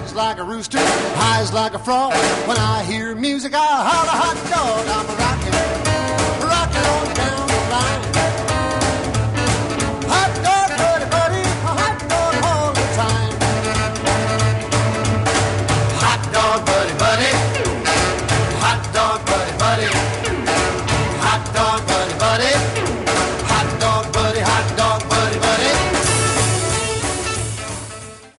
crows like a rooster, highs like a frog. When I hear music, I holler hot dog. I'm a rockin',